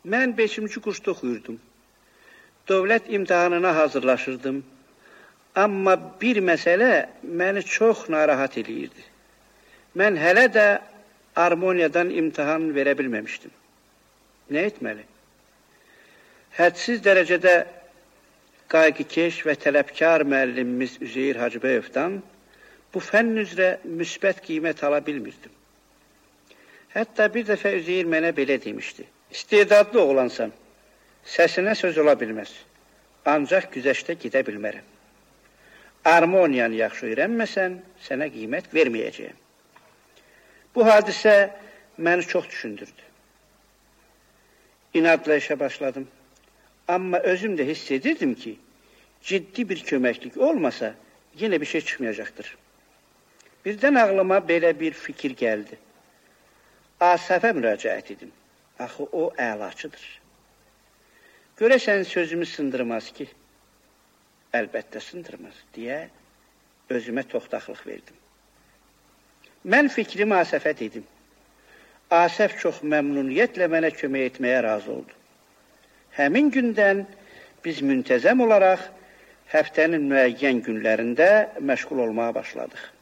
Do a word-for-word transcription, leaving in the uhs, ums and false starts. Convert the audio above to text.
Mən beşinci kursda oxuyurdum. Dövlət imtahanına hazırlaşırdım. Amma bir məsələ məni çox narahat eləyirdi. Mən hələ də Armoniyadan imtahan verə bilməmişdim. Nə etməli? Hədsiz dərəcədə qayğıkeş və tələbkar müəllimimiz Üzeyir Hacıbəyovdan bu fənn üzrə müsbət qiymət ala bilmirdim. Hətta bir dəfə Üzeyir mənə belə demişdi. İstedadlı oğlansan, səsinə söz ola bilməz. Ancaq güzəştə gedə bilmərəm. Armoniyanı yaxşı öyrənməsən, sənə qiymət verməyəcəyəm. Bu hadisə məni çox düşündürdü. İnadla işə başladım. Amma özüm də hiss edirdim ki, ciddi bir köməklik olmasa, yenə bir şey çıxmayacaqdır. Birdən ağlıma belə bir fikir gəldi. Asəfə müraciət edim. Axı o əlaçıdır. Görəsən sözümü sındırmaz ki, əlbəttə sındırmaz, deyə özümə toxtaqlıq verdim. Mən fikrimi Asəfə dedim. Asəf çox məmnuniyyətlə mənə kömək etməyə razı oldu. Həmin gündən biz müntəzəm olaraq həftənin müəyyən günlərində məşğul olmağa başladıq.